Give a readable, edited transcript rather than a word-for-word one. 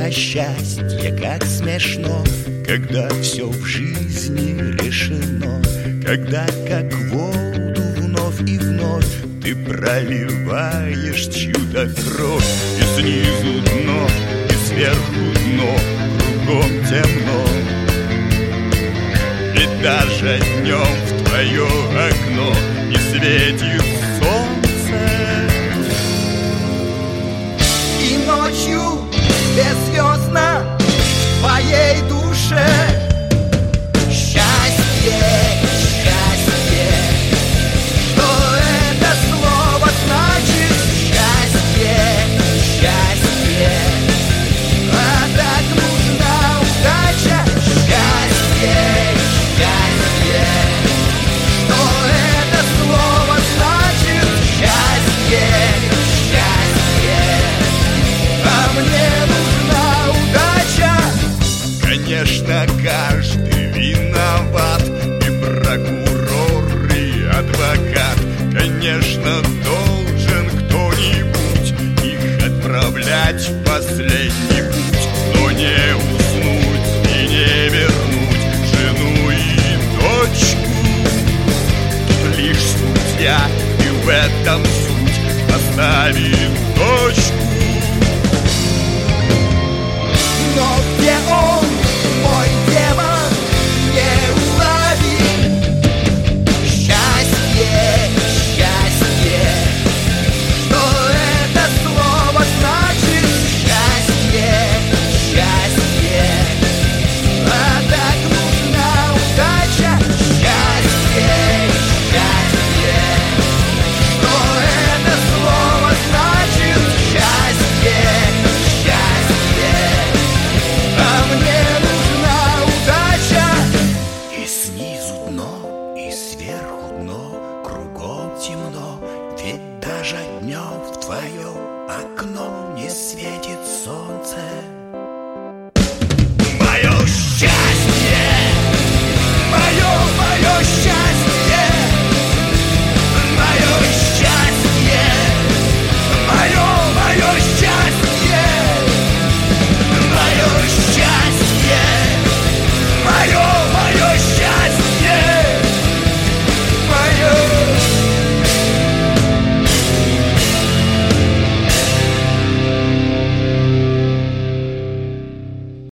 А счастье как смешно, когда все в жизни решено, когда как воду вновь и вновь ты проливаешь чью-то кровь. И снизу дно, и сверху дно, кругом темно. И даже днем в твое окно не светит солнце. И ночью беззвездно в твоей душе счастье, счастье. Что это слово значит? Счастье, счастье. А так нужна удача. Счастье, счастье. Что это слово значит? Счастье, счастье. А мне нужна удача. Конечно, каждый виноват, и прокурор, и адвокат. Конечно, должен кто-нибудь их отправлять в последний путь. Но не уснуть и не вернуть жену и дочку. Тут лишь судья, и в этом суть, поставит точку.